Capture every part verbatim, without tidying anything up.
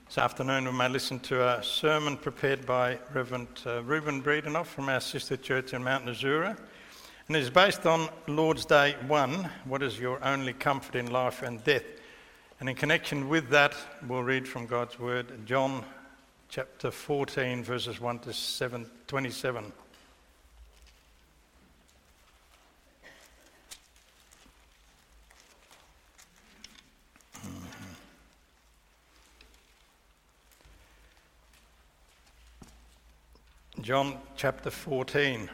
This afternoon we may listen to a sermon prepared by Reverend uh, Reuben Breedenoff from our sister church in Mount Nazura, and it is based on Lord's Day one, what is your only comfort in life and death? And in connection with that, we'll read from God's Word, John chapter fourteen, verses one to seven, twenty-seven. John chapter fourteen.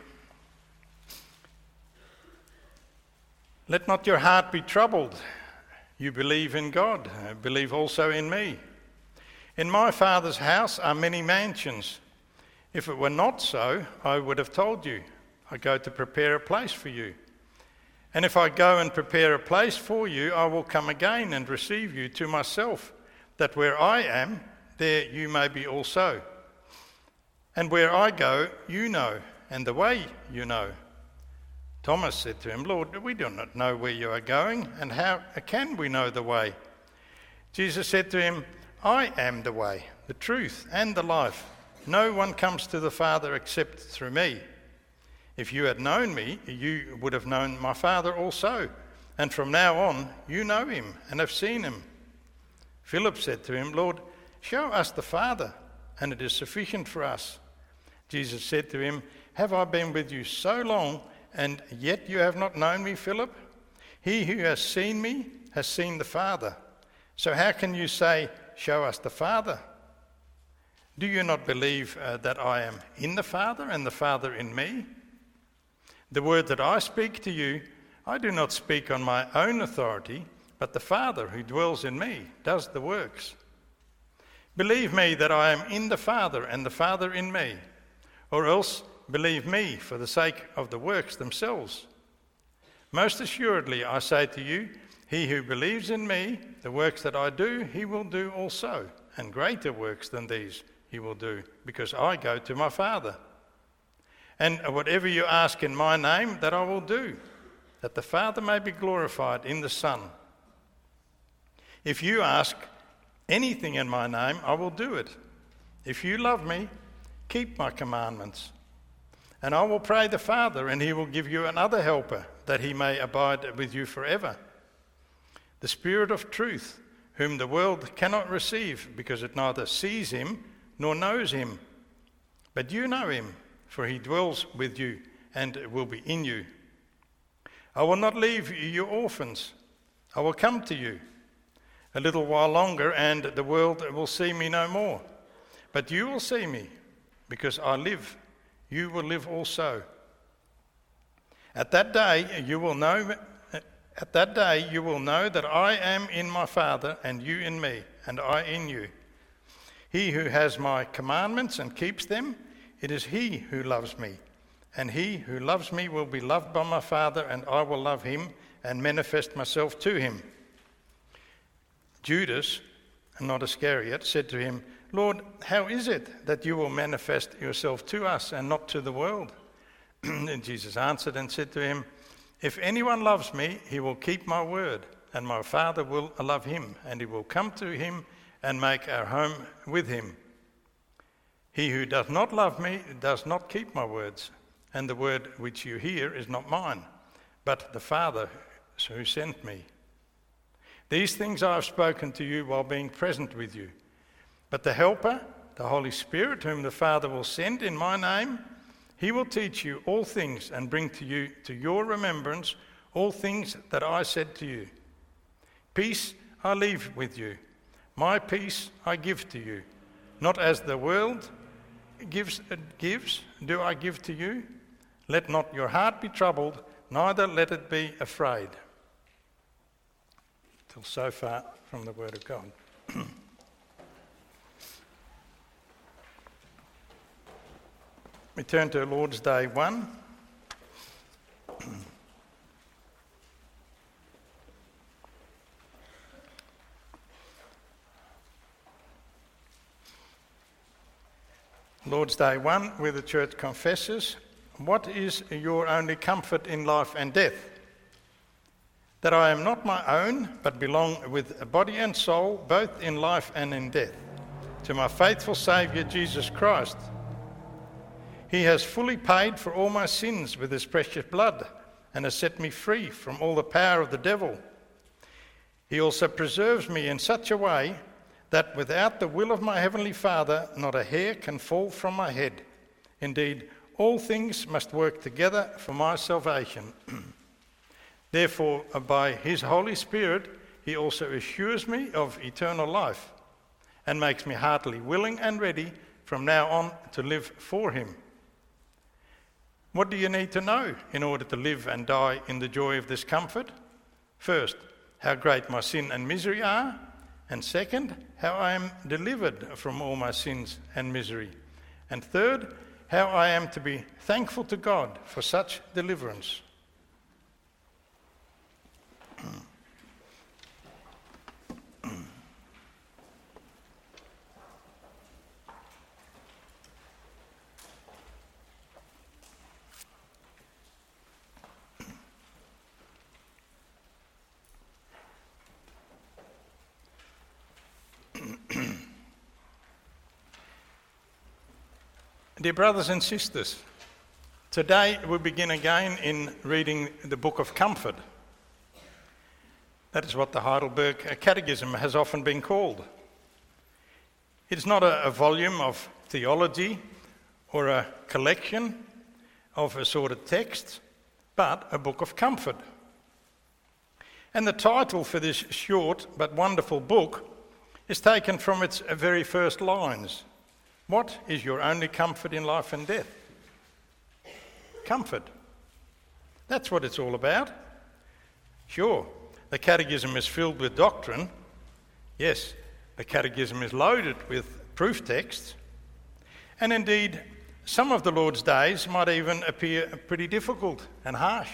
Let not your heart be troubled. You believe in God, believe also in me. In my Father's house are many mansions. If it were not so, I would have told you. I go to prepare a place for you. And if I go and prepare a place for you, I will come again and receive you to myself, that where I am, there you may be also. And where I go, you know, and the way you know. Thomas said to him, Lord, we do not know where you are going, and how can we know the way? Jesus said to him, I am the way, the truth, and the life. No one comes to the Father except through me. If you had known me, you would have known my Father also, and from now on you know him and have seen him. Philip said to him, Lord, show us the Father, and it is sufficient for us. Jesus said to him, have I been with you so long, and yet you have not known me, Philip? He who has seen me has seen the Father. So how can you say, show us the Father? Do you not believe uh, that I am in the Father and the Father in me? The word that I speak to you, I do not speak on my own authority, but the Father who dwells in me does the works. Believe me that I am in the Father and the Father in me. Or else believe me for the sake of the works themselves. Most assuredly, I say to you, he who believes in me, the works that I do, he will do also, and greater works than these he will do, because I go to my Father. And whatever you ask in my name, that I will do, that the Father may be glorified in the Son. If you ask anything in my name, I will do it. If you love me, keep my commandments. And I will pray the Father, and he will give you another helper, that he may abide with you forever. The Spirit of truth, whom the world cannot receive, because it neither sees him nor knows him. But you know him, for he dwells with you and will be in you. I will not leave you orphans. I will come to you. A little while longer, and the world will see me no more. But you will see me. Because I live, you will live also. At that day you will know at that day you will know that I am in my Father, and you in me, and I in you. He who has my commandments and keeps them, it is he who loves me. And he who loves me will be loved by my Father, and I will love him and manifest myself to him. Judas, and not Iscariot, said to him, Lord, how is it that you will manifest yourself to us and not to the world? And Jesus answered and said to him, if anyone loves me, he will keep my word, and my Father will love him, and he will come to him and make our home with him. He who does not love me does not keep my words, and the word which you hear is not mine, but the Father who sent me. These things I have spoken to you while being present with you. But the Helper, the Holy Spirit, whom the Father will send in my name, he will teach you all things and bring to you to your remembrance all things that I said to you. Peace I leave with you. My peace I give to you. Not as the world gives, gives do I give to you. Let not your heart be troubled, neither let it be afraid. Till so far from the Word of God. We turn to Lord's Day one. Lord's Day one, where the church confesses, what is your only comfort in life and death? That I am not my own, but belong with body and soul, both in life and in death. to my faithful Saviour Jesus Christ. He has fully paid for all my sins with his precious blood and has set me free from all the power of the devil. He also preserves me in such a way that without the will of my heavenly Father, not a hair can fall from my head. Indeed, all things must work together for my salvation. Therefore, by his Holy Spirit, he also assures me of eternal life and makes me heartily willing and ready from now on to live for him. What do you need to know in order to live and die in the joy of this comfort? First, how great my sin and misery are, and second, how I am delivered from all my sins and misery, and third, how I am to be thankful to God for such deliverance. Dear brothers and sisters, today we begin again in reading the Book of Comfort. That is what the Heidelberg Catechism has often been called. It is not a, a volume of theology or a collection of assorted texts, but a book of comfort. And the title for this short but wonderful book is taken from its very first lines. What is your only comfort in life and death? Comfort. That's what it's all about. Sure, the Catechism is filled with doctrine. Yes, the Catechism is loaded with proof texts. And indeed, some of the Lord's days might even appear pretty difficult and harsh.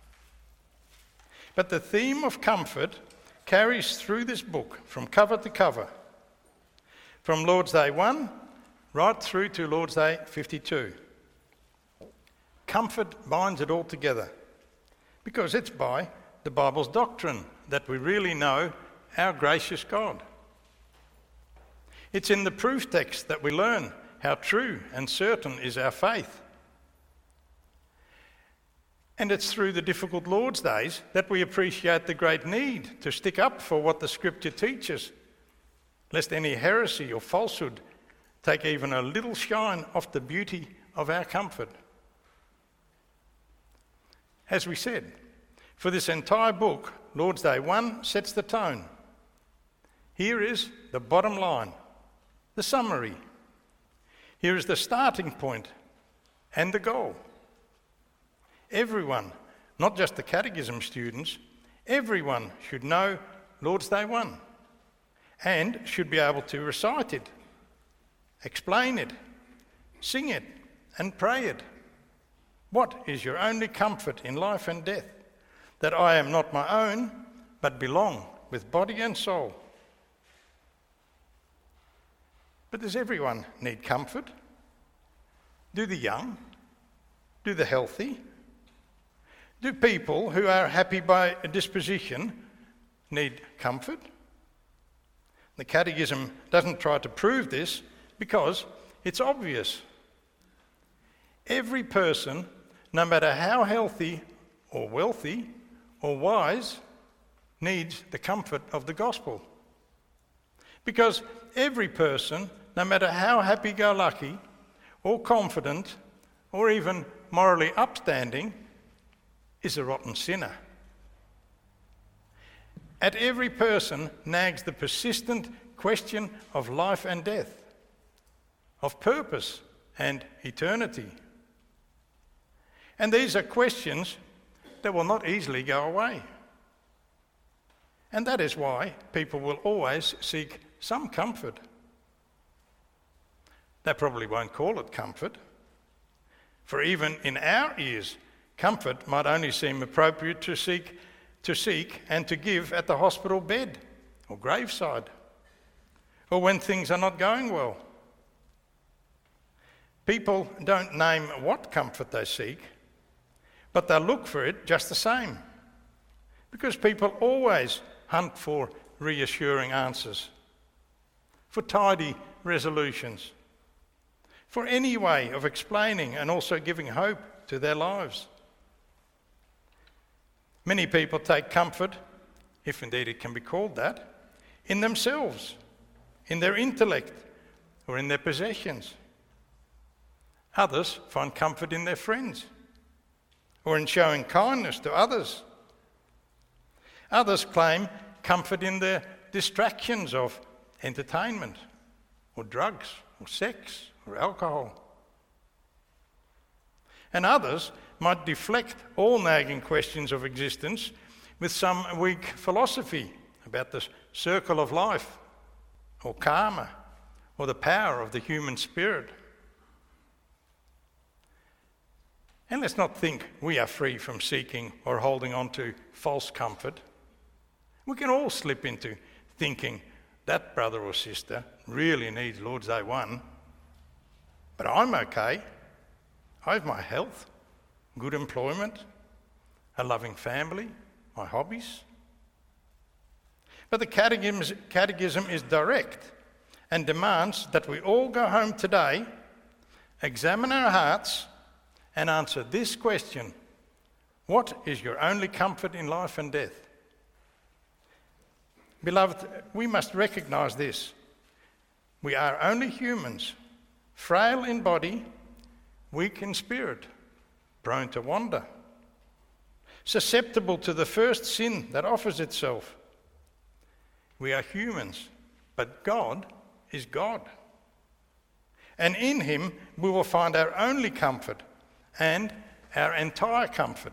But the theme of comfort carries through this book from cover to cover. From Lord's Day one right through to Lord's Day fifty-two. Comfort binds it all together because it's by the Bible's doctrine that we really know our gracious God. It's in the proof text that we learn how true and certain is our faith. And it's through the difficult Lord's days that we appreciate the great need to stick up for what the Scripture teaches, lest any heresy or falsehood take even a little shine off the beauty of our comfort. As we said, for this entire book, Lord's Day one sets the tone. Here is the bottom line, the summary. Here is the starting point and the goal. Everyone, not just the Catechism students, everyone should know Lord's Day one and should be able to recite it, explain it, sing it, and pray it. What is your only comfort in life and death? That I am not my own, but belong with body and soul. But does everyone need comfort? Do the young? Do the healthy? Do people who are happy by disposition need comfort? The Catechism doesn't try to prove this, because it's obvious. Every person, no matter how healthy or wealthy or wise, needs the comfort of the gospel. Because every person, no matter how happy-go-lucky or confident or even morally upstanding, is a rotten sinner. At every person nags the persistent question of life and death, of purpose and eternity. And these are questions that will not easily go away. And that is why people will always seek some comfort. They probably won't call it comfort, for even in our ears, comfort might only seem appropriate to seek, to seek and to give at the hospital bed or graveside, or when things are not going well. People don't name what comfort they seek, but they look for it just the same, because people always hunt for reassuring answers, for tidy resolutions, for any way of explaining and also giving hope to their lives. Many people take comfort, if indeed it can be called that, in themselves, in their intellect, or in their possessions. Others find comfort in their friends, or in showing kindness to others. Others claim comfort in their distractions of entertainment, or drugs, or sex, or alcohol. And others might deflect all nagging questions of existence with some weak philosophy about the circle of life, or karma, or the power of the human spirit. And let's not think we are free from seeking or holding on to false comfort. We can all slip into thinking that brother or sister really needs Lord's Day one, but I'm okay. I have my health, good employment, a loving family, my hobbies. But the catechism, catechism is direct and demands that we all go home today, examine our hearts, and answer this question: what is your only comfort in life and death? Beloved, we must recognise this. We are only humans, frail in body, weak in spirit, prone to wander, susceptible to the first sin that offers itself. We are humans, but God is God. And in him we will find our only comfort and our entire comfort.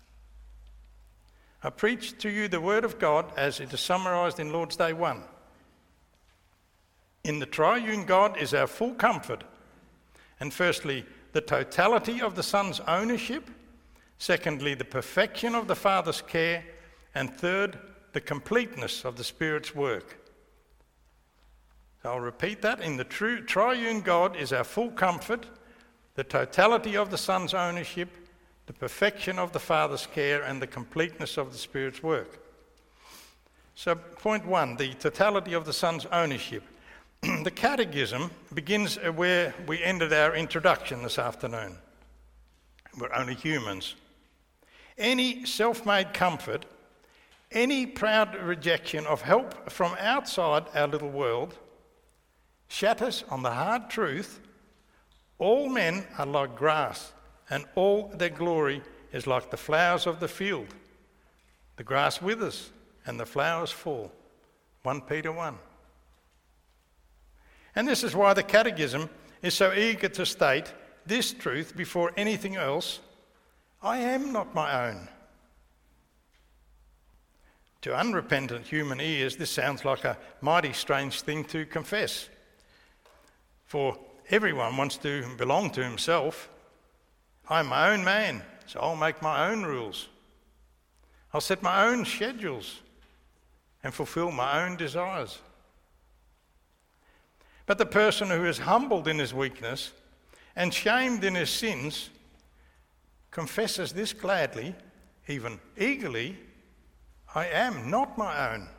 I preach to you the word of God as it is summarised in Lord's Day one. In the triune God is our full comfort. And firstly, the totality of the Son's ownership. Secondly, the perfection of the Father's care. And third, the completeness of the Spirit's work. So I'll repeat that. In the true triune God is our full comfort, the totality of the Son's ownership, the perfection of the Father's care, and the completeness of the Spirit's work. So point one, the totality of the Son's ownership. The Catechism begins where we ended our introduction this afternoon. We're only humans. Any self-made comfort, any proud rejection of help from outside our little world, shatters on the hard truth: all men are like grass, and all their glory is like the flowers of the field. The grass withers, and the flowers fall. First Peter one. And this is why the Catechism is so eager to state this truth before anything else: I am not my own. To unrepentant human ears, this sounds like a mighty strange thing to confess. For everyone wants to belong to himself. I'm my own man, so I'll make my own rules. I'll set my own schedules and fulfill my own desires. But the person who is humbled in his weakness and shamed in his sins confesses this gladly, even eagerly: I am not my own.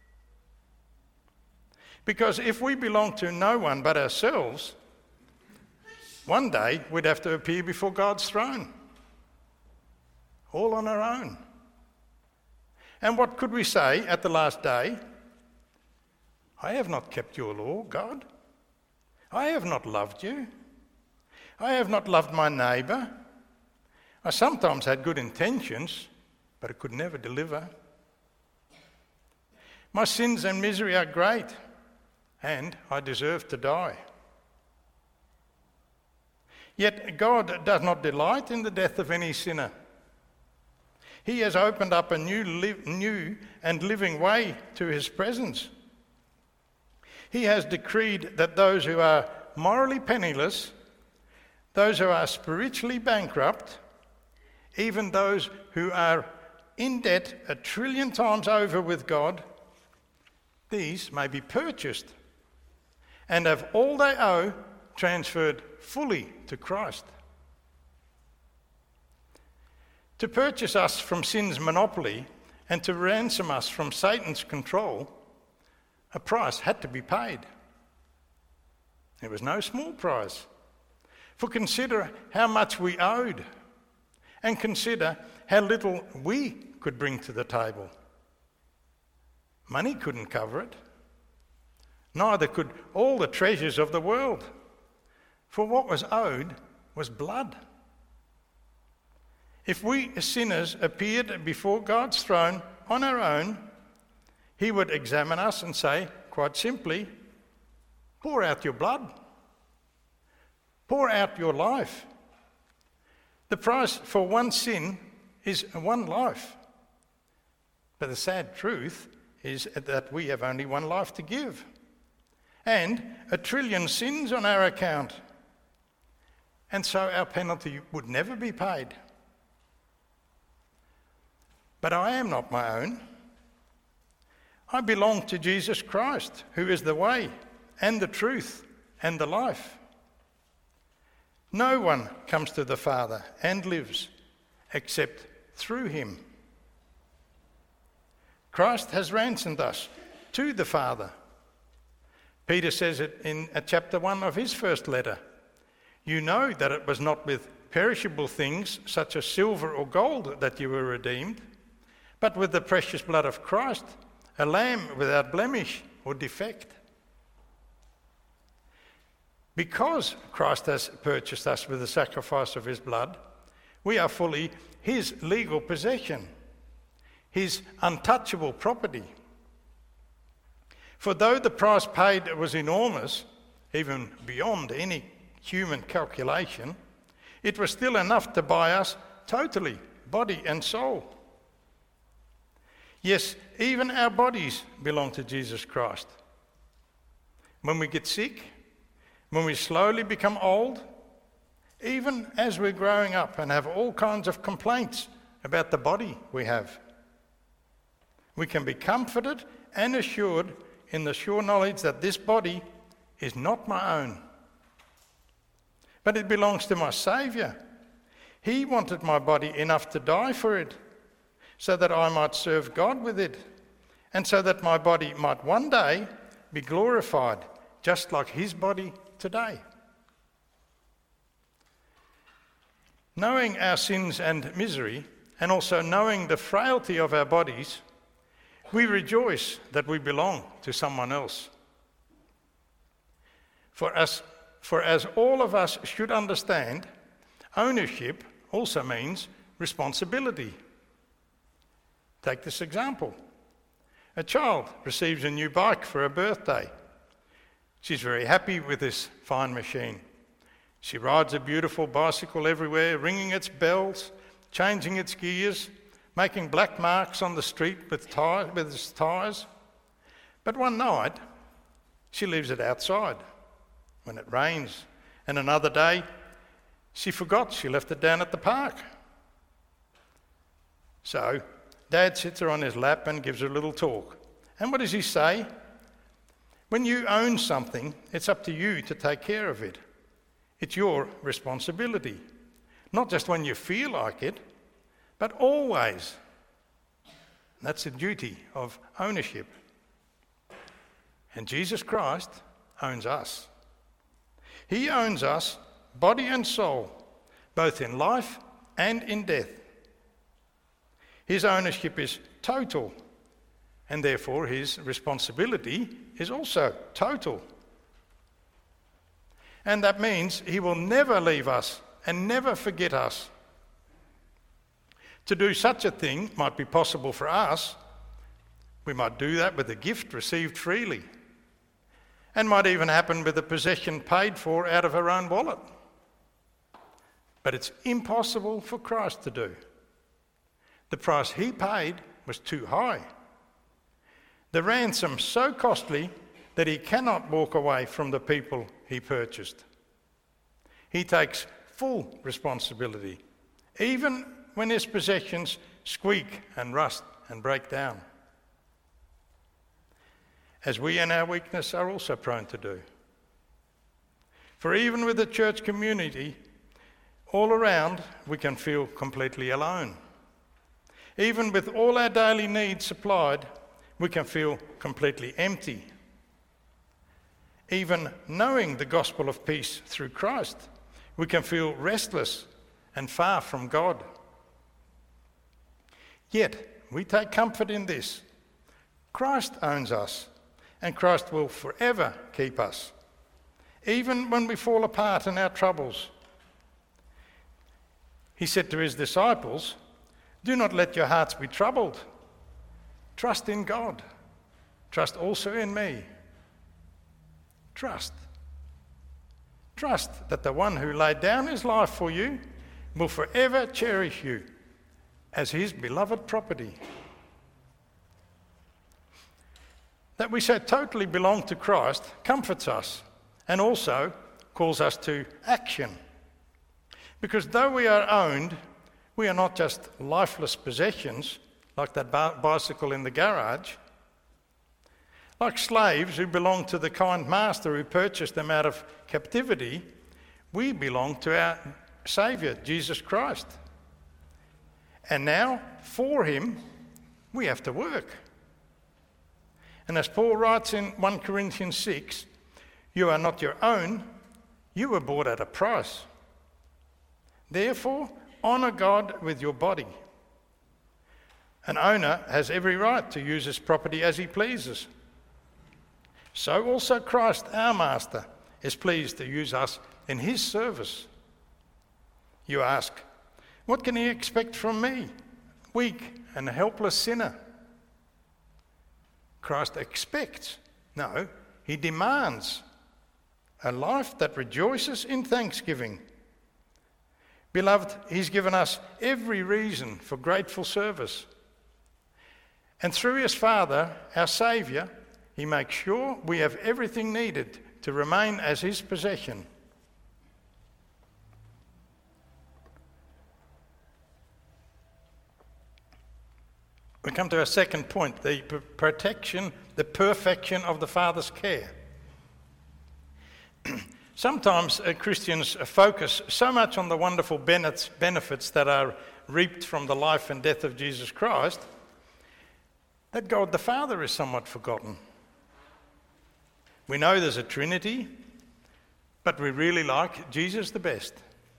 Because if we belong to no one but ourselves, one day we'd have to appear before God's throne, all on our own. And what could we say at the last day? I have not kept your law, God. I have not loved you. I have not loved my neighbour. I sometimes had good intentions, but I could never deliver. My sins and misery are great, and I deserve to die. Yet God does not delight in the death of any sinner. He has opened up a new, li- new and living way to his presence. He has decreed that those who are morally penniless, those who are spiritually bankrupt, even those who are in debt a trillion times over with God, these may be purchased and have all they owe transferred fully to Christ. To purchase us from sin's monopoly and to ransom us from Satan's control, a price had to be paid. It was no small price. For consider how much we owed, and consider how little we could bring to the table. Money couldn't cover it. Neither could all the treasures of the world. For what was owed was blood. If we sinners appeared before God's throne on our own, he would examine us and say, quite simply, pour out your blood. Pour out your life. The price for one sin is one life. But the sad truth is that we have only one life to give. And a trillion sins on our account. And so our penalty would never be paid. But I am not my own. I belong to Jesus Christ, who is the way and the truth and the life. No one comes to the Father and lives except through him. Christ has ransomed us to the Father. Peter says it in chapter one of his first letter. You know that it was not with perishable things such as silver or gold that you were redeemed, but with the precious blood of Christ, a lamb without blemish or defect. Because Christ has purchased us with the sacrifice of his blood, we are fully his legal possession, his untouchable property. For though the price paid was enormous, even beyond any human calculation, it was still enough to buy us totally, body and soul. Yes, even our bodies belong to Jesus Christ. When we get sick, when we slowly become old, even as we're growing up and have all kinds of complaints about the body we have, we can be comforted and assured in the sure knowledge that this body is not my own, but it belongs to my Saviour. He wanted my body enough to die for it, so that I might serve God with it, and so that my body might one day be glorified, just like his body today. Knowing our sins and misery, and also knowing the frailty of our bodies, we rejoice that we belong to someone else. For us, for as all of us should understand, ownership also means responsibility. Take this example. A child receives a new bike for her birthday. She's very happy with this fine machine. She rides a beautiful bicycle everywhere, ringing its bells, changing its gears, making black marks on the street with, tire, with its tyres. But one night, she leaves it outside when it rains. And another day, she forgot she left it down at the park. So, Dad sits her on his lap and gives her a little talk. And what does he say? When you own something, it's up to you to take care of it. It's your responsibility. Not just when you feel like it, but always. That's the duty of ownership. And Jesus Christ owns us. He owns us, body and soul, both in life and in death. His ownership is total, and therefore his responsibility is also total. And that means he will never leave us and never forget us. To do such a thing might be possible for us. We might do that with a gift received freely, and might even happen with a possession paid for out of our own wallet. But it's impossible for Christ to do. The price he paid was too high. The ransom so costly that he cannot walk away from the people he purchased. He takes full responsibility, even when his possessions squeak and rust and break down, as we in our weakness are also prone to do. For even with the church community all around, we can feel completely alone. Even with all our daily needs supplied, we can feel completely empty. even knowing the gospel of peace through Christ, we can feel restless and far from God. Yet, we take comfort in this. Christ owns us, and Christ will forever keep us, even when we fall apart in our troubles. He said to his disciples, "Do not let your hearts be troubled. Trust in God. Trust also in me." Trust. Trust that the one who laid down his life for you will forever cherish you as his beloved property. That we so totally belong to Christ comforts us and also calls us to action. Because though we are owned, we are not just lifeless possessions like that bicycle in the garage. Like slaves who belong to the kind master who purchased them out of captivity, we belong to our Saviour, Jesus Christ. And now, for him, we have to work. And as Paul writes in First Corinthians six, "You are not your own, you were bought at a price. Therefore, honour God with your body." An owner has every right to use his property as he pleases. So also Christ, our Master, is pleased to use us in his service. You ask, what can he expect from me, weak and helpless sinner? Christ expects, no, he demands a life that rejoices in thanksgiving. Beloved, he's given us every reason for grateful service. And through his Father, our Saviour, he makes sure we have everything needed to remain as his possession. We come to our second point, the protection, the perfection of the Father's care. Sometimes uh, Christians focus so much on the wonderful benefits that are reaped from the life and death of Jesus Christ that God the Father is somewhat forgotten. We know there's a Trinity, but we really like Jesus the best.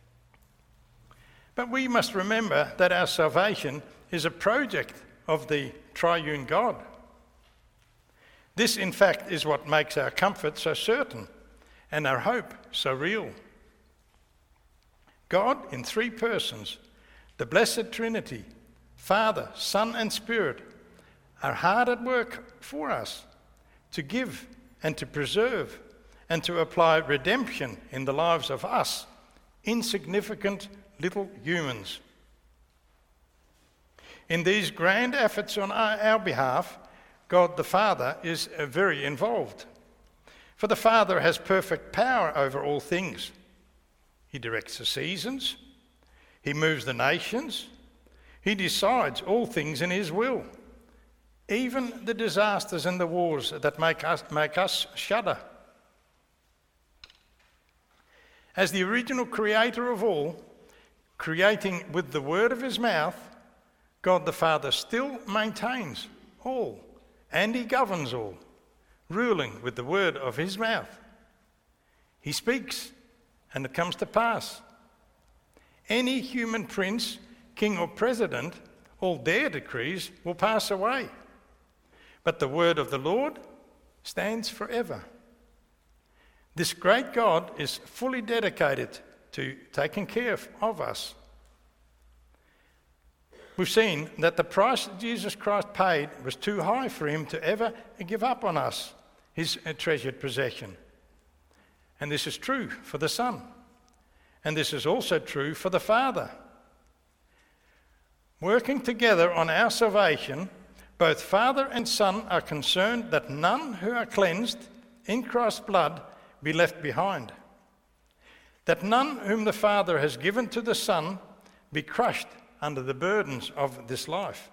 But we must remember that our salvation is a project of the triune God. This, in fact, is what makes our comfort so certain and our hope so real. God in three persons, the blessed Trinity, Father, Son and Spirit, are hard at work for us to give and to preserve and to apply redemption in the lives of us, insignificant little humans. In these grand efforts on our, our behalf, God the Father is uh, very involved. For the Father has perfect power over all things. He directs the seasons, he moves the nations, he decides all things in his will, even the disasters and the wars that make us, make us shudder. As the original creator of all, creating with the word of his mouth, God the Father still maintains all, and he governs all, ruling with the word of his mouth. He speaks, and it comes to pass. Any human prince, king or president, all their decrees will pass away. But the word of the Lord stands forever. This great God is fully dedicated to taking care of us. We've seen that the price Jesus Christ paid was too high for him to ever give up on us, his treasured possession. And this is true for the Son. And this is also true for the Father. Working together on our salvation, both Father and Son are concerned that none who are cleansed in Christ's blood be left behind. That none whom the Father has given to the Son be crushed under the burdens of this life.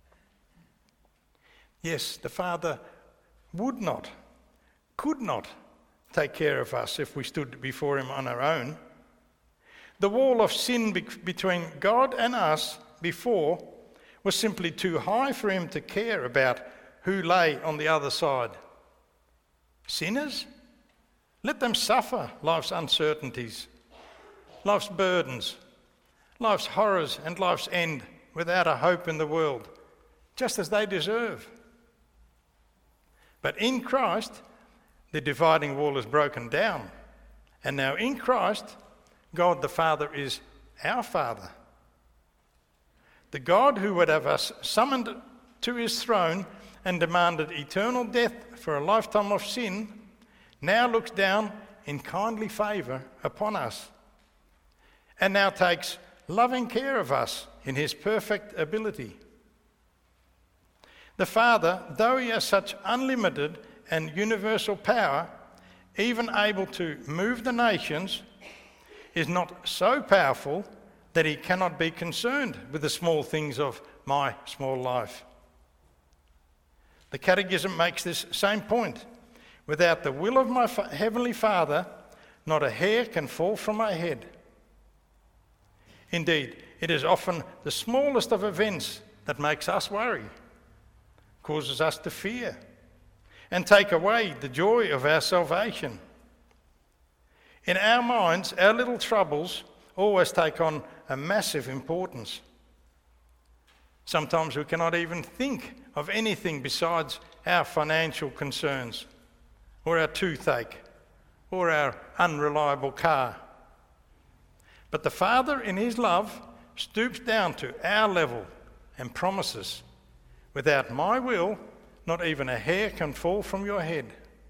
Yes, the Father would not, could not take care of us if we stood before him on our own. The wall of sin be- between God and us before was simply too high for him to care about who lay on the other side. Sinners Let them suffer life's uncertainties, life's burdens, life's horrors and life's end without a hope in the world, just as they deserve. But in Christ, the dividing wall is broken down. And now in Christ, God the Father is our Father. The God who would have us summoned to his throne and demanded eternal death for a lifetime of sin, now looks down in kindly favour upon us and now takes loving care of us in his perfect ability. The Father, though he has such unlimited and universal power, even able to move the nations, is not so powerful that he cannot be concerned with the small things of my small life. The Catechism makes this same point. Without the will of my fa- Heavenly Father, not a hair can fall from my head. Indeed, it is often the smallest of events that makes us worry, causes us to fear, and take away the joy of our salvation. In our minds, our little troubles always take on a massive importance. Sometimes we cannot even think of anything besides our financial concerns, or our toothache, or our unreliable car. But the Father, in his love, stoops down to our level and promises, without my will, not even a hair can fall from your head.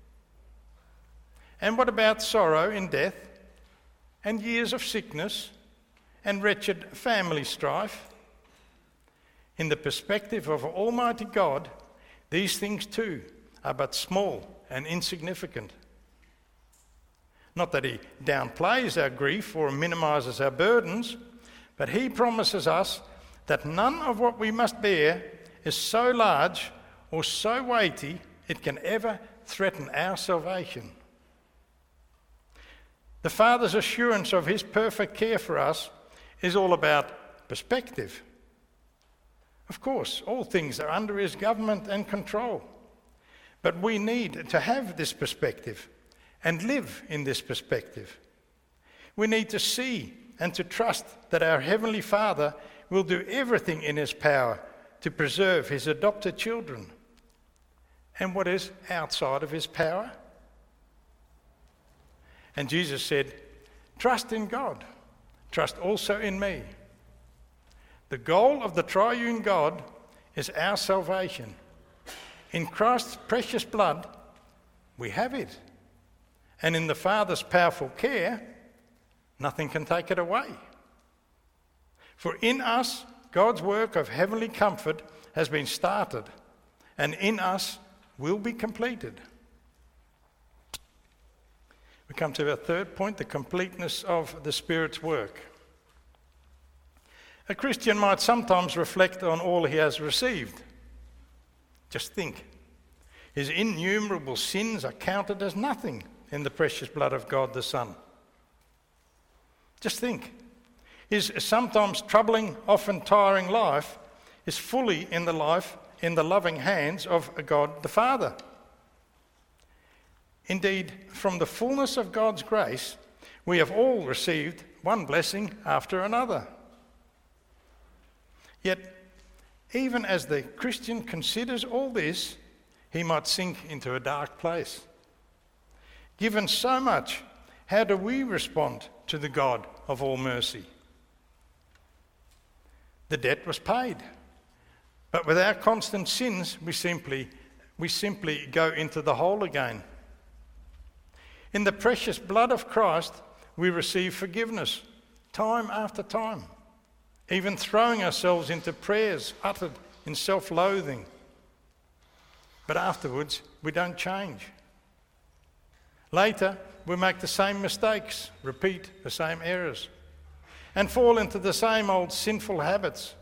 And what about sorrow in death, and years of sickness, and wretched family strife? In the perspective of Almighty God, these things too are but small and insignificant. Not that he downplays our grief or minimises our burdens, but he promises us that none of what we must bear is so large or so weighty it can ever threaten our salvation. The Father's assurance of his perfect care for us is all about perspective. Of course, all things are under his government and control, but we need to have this perspective and live in this perspective. We need to see and to trust that our Heavenly Father will do everything in his power to preserve his adopted children. And what is outside of his power? And Jesus said, trust in God, trust also in me. The goal of the triune God is our salvation. In Christ's precious blood, we have it. And in the Father's powerful care, nothing can take it away. For in us, God's work of heavenly comfort has been started, and in us will be completed. We come to our third point, the completeness of the Spirit's work. A Christian might sometimes reflect on all he has received. Just think. His innumerable sins are counted as nothing in the precious blood of God the Son. Just think. His sometimes troubling, often tiring life is fully in the life, in the loving hands of God the Father. Indeed, from the fullness of God's grace, we have all received one blessing after another. Yet, even as the Christian considers all this, he might sink into a dark place. Given so much, how do we respond to the God of all mercy? The debt was paid, but with our constant sins, we simply, we simply go into the hole again. In the precious blood of Christ, we receive forgiveness time after time, even throwing ourselves into prayers uttered in self-loathing. But afterwards, we don't change. Later, we make the same mistakes, repeat the same errors, and fall into the same old sinful habits.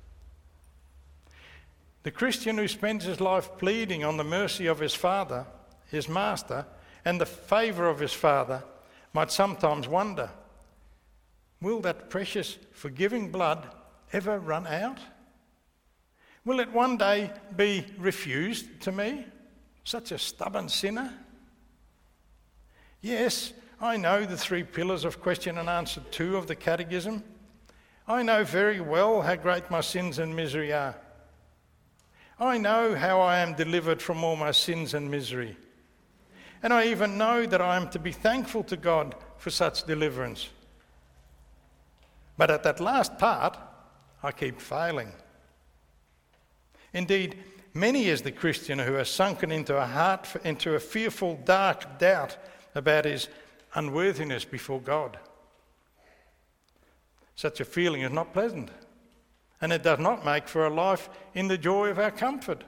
The Christian who spends his life pleading on the mercy of his Father, his Master, and the favour of his Father, might sometimes wonder, will that precious forgiving blood ever run out? Will it one day be refused to me, such a stubborn sinner? Yes, I know the three pillars of question and answer two of the Catechism. I know very well how great my sins and misery are. I know how I am delivered from all my sins and misery. And I even know that I am to be thankful to God for such deliverance. But at that last part, I keep failing. Indeed, many is the Christian who has sunken into a heart, into a fearful, dark doubt about his unworthiness before God. Such a feeling is not pleasant, and it does not make for a life in the joy of our comfort.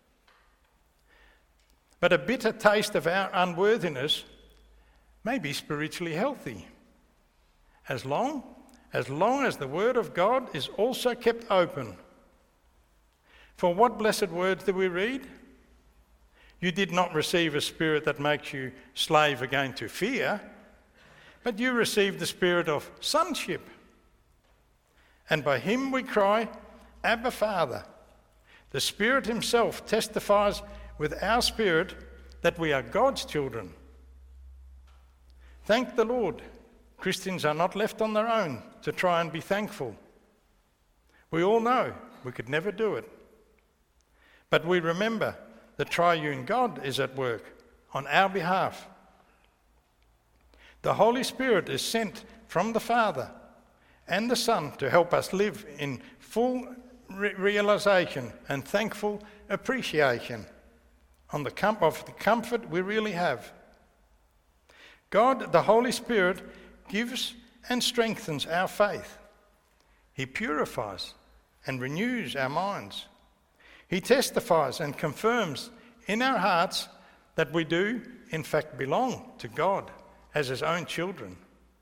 But a bitter taste of our unworthiness may be spiritually healthy, as long, as long as the Word of God is also kept open. For what blessed words do we read? You did not receive a spirit that makes you slave again to fear, but you received the spirit of sonship. And by him we cry, Abba, Father. The Spirit himself testifies with our spirit that we are God's children. Thank the Lord. Christians are not left on their own to try and be thankful. We all know we could never do it. But we remember the triune God is at work on our behalf. The Holy Spirit is sent from the Father and the Son to help us live in full re- realization and thankful appreciation on the com- of the comfort we really have. God, the Holy Spirit, gives and strengthens our faith. He purifies and renews our minds. He testifies and confirms in our hearts that we do, in fact, belong to God as his own children.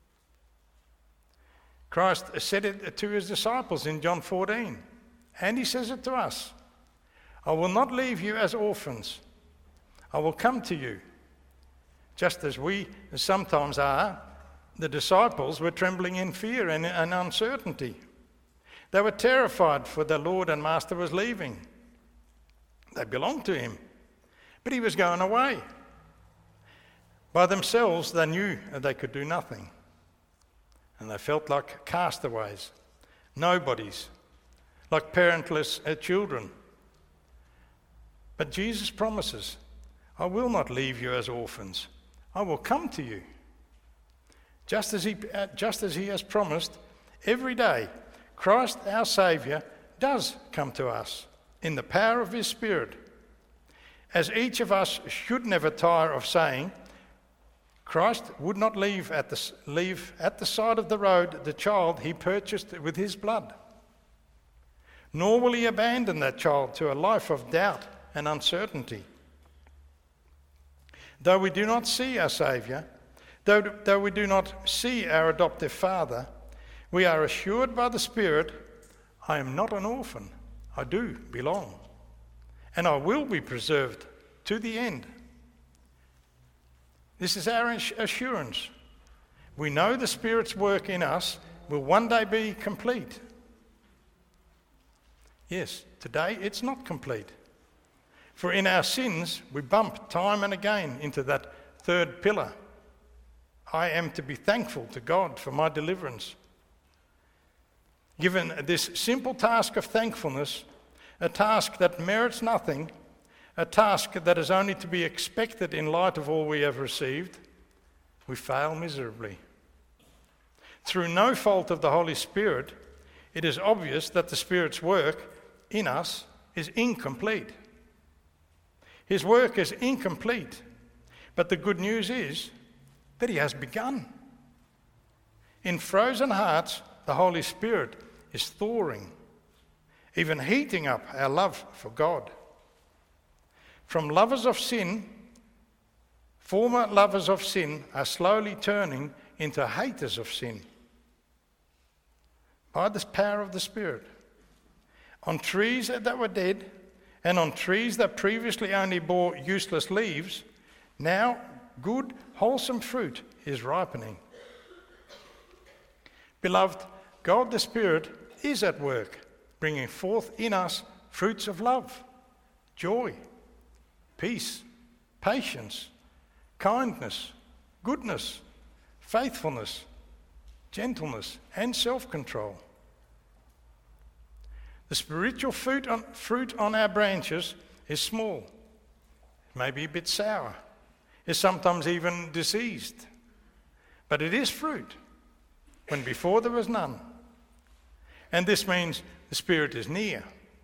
Christ said it to his disciples in John fourteen, and he says it to us. I will not leave you as orphans. I will come to you. Just as we sometimes are, the disciples were trembling in fear and, and uncertainty. They were terrified for their Lord and Master was leaving. They belonged to him, but he was going away. By themselves, they knew they could do nothing, and they felt like castaways, nobodies, like parentless children. But Jesus promises, I will not leave you as orphans. I will come to you. Just as he, just as he has promised, every day, Christ our Saviour does come to us in the power of his Spirit. As each of us should never tire of saying, Christ would not leave at the, leave at the side of the road the child he purchased with his blood. Nor will he abandon that child to a life of doubt and uncertainty. Though we do not see our Saviour, though, though we do not see our adoptive Father, we are assured by the Spirit, I am not an orphan. I do belong, and I will be preserved to the end. This is our assurance. We know the Spirit's work in us will one day be complete. Yes, today it's not complete. For in our sins, we bump time and again into that third pillar. I am to be thankful to God for my deliverance. Given this simple task of thankfulness, a task that merits nothing, a task that is only to be expected in light of all we have received, we fail miserably. Through no fault of the Holy Spirit, it is obvious that the Spirit's work in us is incomplete. His work is incomplete, but the good news is that he has begun. In frozen hearts, the Holy Spirit is thawing, even heating up our love for God. From lovers of sin, former lovers of sin are slowly turning into haters of sin by the power of the Spirit. On trees that were dead and on trees that previously only bore useless leaves, now good, wholesome fruit is ripening. Beloved, God the Spirit is at work, bringing forth in us fruits of love, joy, peace, patience, kindness, goodness, faithfulness, gentleness, and self-control. The spiritual fruit on, fruit on our branches is small, maybe a bit sour, is sometimes even diseased. But it is fruit, when before there was none. And this means the Spirit is near.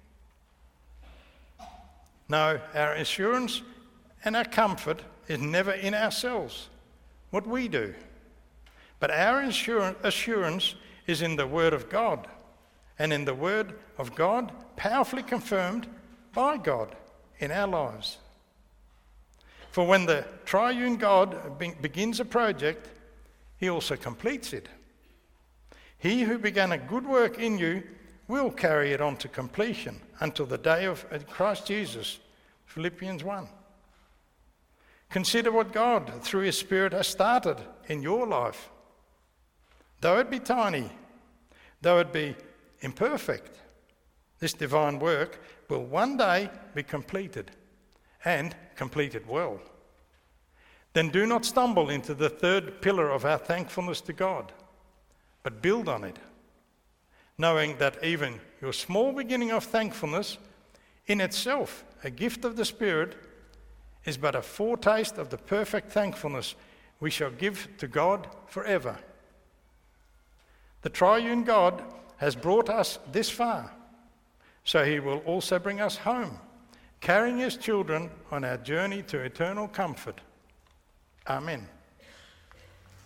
No, our assurance and our comfort is never in ourselves, what we do. But our assurance is in the Word of God, and in the Word of God powerfully confirmed by God in our lives. For when the triune God be- begins a project, he also completes it. He who began a good work in you will carry it on to completion until the day of Christ Jesus. Philippians one. Consider what God, through his Spirit, has started in your life. Though it be tiny, though it be imperfect, this divine work will one day be completed, and completed well. Then do not stumble into the third pillar of our thankfulness to God, but build on it, knowing that even your small beginning of thankfulness, in itself a gift of the Spirit, is but a foretaste of the perfect thankfulness we shall give to God forever. The triune God has brought us this far, so he will also bring us home, carrying his children on our journey to eternal comfort. Amen.